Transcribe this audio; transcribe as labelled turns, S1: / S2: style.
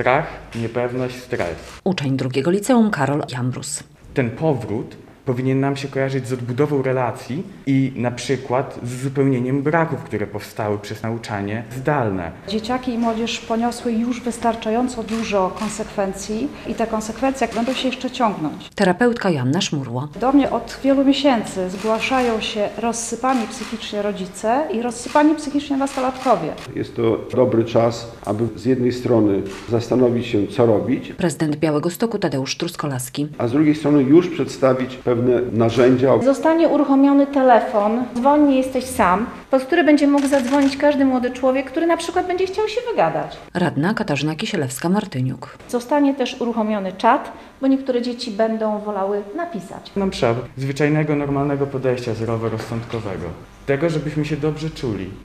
S1: strach, niepewność, stres.
S2: Uczeń drugiego liceum Karol Jambrus.
S1: Ten powrót powinien nam się kojarzyć z odbudową relacji i na przykład z uzupełnieniem braków, które powstały przez nauczanie zdalne.
S3: Dzieciaki i młodzież poniosły już wystarczająco dużo konsekwencji i te konsekwencje będą się jeszcze ciągnąć.
S2: Terapeutka Joanna Szmurło.
S3: Do mnie od wielu miesięcy zgłaszają się rozsypani psychicznie rodzice i rozsypani psychicznie nastolatkowie.
S4: Jest to dobry czas, aby z jednej strony zastanowić się, co robić,
S2: Prezydent Białegostoku Tadeusz Truskolaski.
S4: a z drugiej strony już przedstawić pewne narzędzia.
S5: Zostanie uruchomiony telefon, dzwoń, nie jesteś sam, pod który będzie mógł zadzwonić każdy młody człowiek, który na przykład będzie chciał się wygadać.
S2: Radna Katarzyna Kisielewska-Martyniuk.
S5: Zostanie też uruchomiony czat, bo niektóre dzieci będą wolały napisać.
S1: Nam trzeba zwyczajnego, normalnego podejścia zdroworozsądkowego. Tego, żebyśmy się dobrze czuli.